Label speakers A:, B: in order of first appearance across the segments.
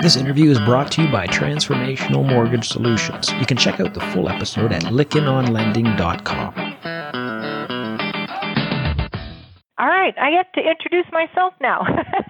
A: This interview is brought to you by Transformational Mortgage Solutions. You can check out the full episode at lickenonlending.com.
B: All right, I get to introduce myself now.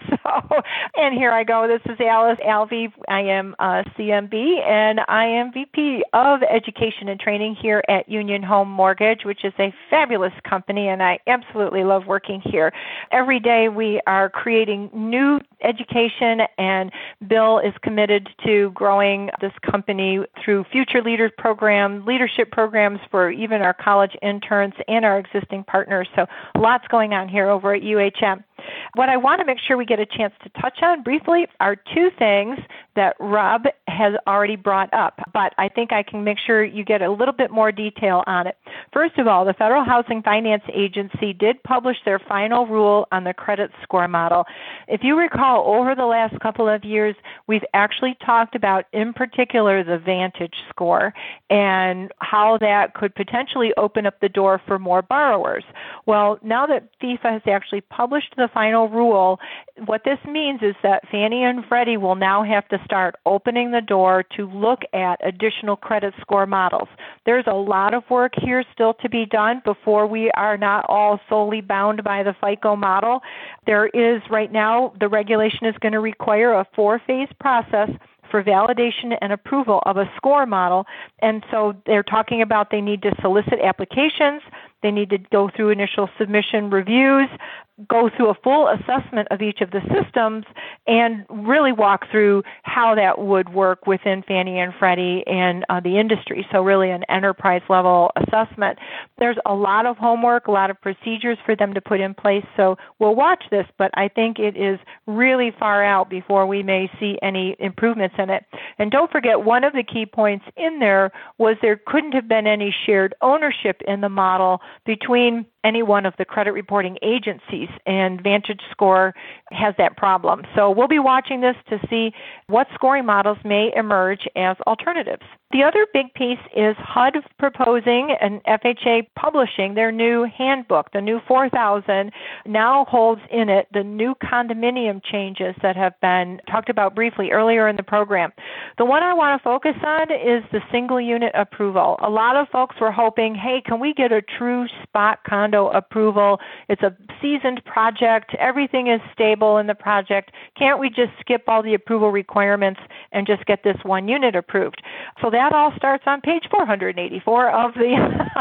B: And here I go. This is Alice Alvey. I am CMB, and I am VP of Education and Training here at Union Home Mortgage, which is a fabulous company, and I absolutely love working here. Every day we are creating new education, and Bill is committed to growing this company through Future Leaders Program, leadership programs for even our college interns and our existing partners. So lots going on here over at UHM. What I want to make sure we get a chance to touch on briefly are two things that Rob has already brought up, but I think I can make sure you get a little bit more detail on it. First of all, the Federal Housing Finance Agency did publish their final rule on the credit score model. If you recall, over the last couple of years, we've actually talked about, in particular, the Vantage score and how that could potentially open up the door for more borrowers. Well, now that FIFA has actually published the final rule, what this means is that Fannie and Freddie will now have to start opening the door to look at additional credit score models. There's a lot of work here still to be done before we are not all solely bound by the FICO model. There is right now, the regulation is going to require a 4-phase process for validation and approval of a score model. And so they're talking about they need to solicit applications, they need to go through initial submission reviews, go through a full assessment of each of the systems, and really walk through how that would work within Fannie and Freddie and the industry. So really an enterprise level assessment. There's a lot of homework, a lot of procedures for them to put in place. So we'll watch this, but I think it is really far out before we may see any improvements in it. And don't forget, one of the key points in there was there couldn't have been any shared ownership in the model between any one of the credit reporting agencies, and Vantage Score has that problem. So we'll be watching this to see what scoring models may emerge as alternatives. The other big piece is HUD proposing and FHA publishing their new handbook. The new 4000 now holds in it the new condominium changes that have been talked about briefly earlier in the program. The one I want to focus on is the single unit approval. A lot of folks were hoping, hey, can we get a true spot condo approval? It's a seasoned project. Everything is stable in the project. Can't we just skip all the approval requirements and just get this one unit approved? So that all starts on page 484 of the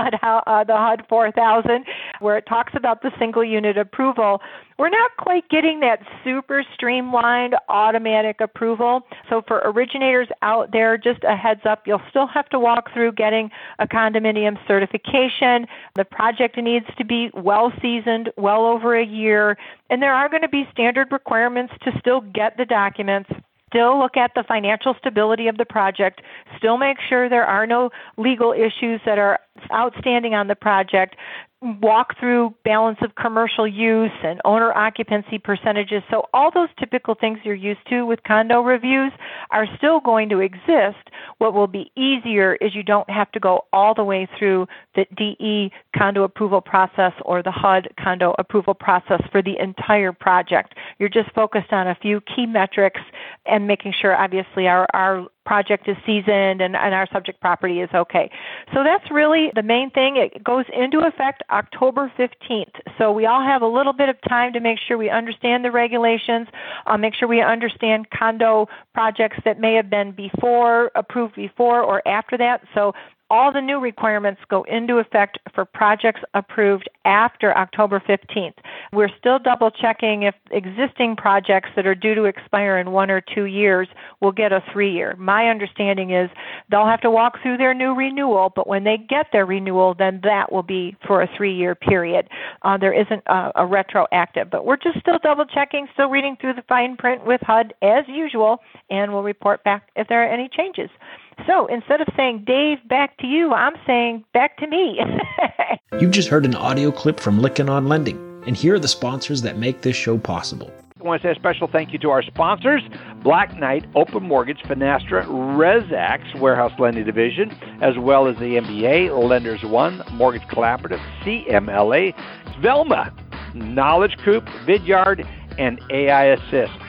B: HUD 4000, where it talks about the single unit approval. We're not quite getting that super streamlined automatic approval. So for originators out there, just a heads up, you'll still have to walk through getting a condominium certification. The project needs to be well seasoned, well over a year, and there are going to be standard requirements to still get the documents. Still look at the financial stability of the project, still make sure there are no legal issues that are outstanding on the project, walk through balance of commercial use and owner occupancy percentages. So all those typical things you're used to with condo reviews are still going to exist. What will be easier is you don't have to go all the way through the DE condo approval process or the HUD condo approval process for the entire project. You're just focused on a few key metrics and making sure, obviously, our project is seasoned and our subject property is okay. So that's really the main thing. It goes into effect October 15th. So we all have a little bit of time to make sure we understand the regulations, make sure we understand condo projects that may have been approved before or after that. So all the new requirements go into effect for projects approved after October 15th. We're still double checking if existing projects that are due to expire in 1 or 2 years will get a 3-year. My understanding is they'll have to walk through their new renewal, but when they get their renewal, then that will be for a 3-year period. There isn't a retroactive, but we're just still double checking, still reading through the fine print with HUD as usual, and we'll report back if there are any changes. So instead of saying, Dave, back to you, I'm saying back to me.
A: You've just heard an audio clip from Lykken on Lending, and here are the sponsors that make this show possible.
C: I want to say a special thank you to our sponsors, Black Knight, Open Mortgage, Finastra, ResAx, Warehouse Lending Division, as well as the MBA, Lenders One, Mortgage Collaborative, CMLA, Velma, Knowledge Coop, Vidyard, and AI Assist.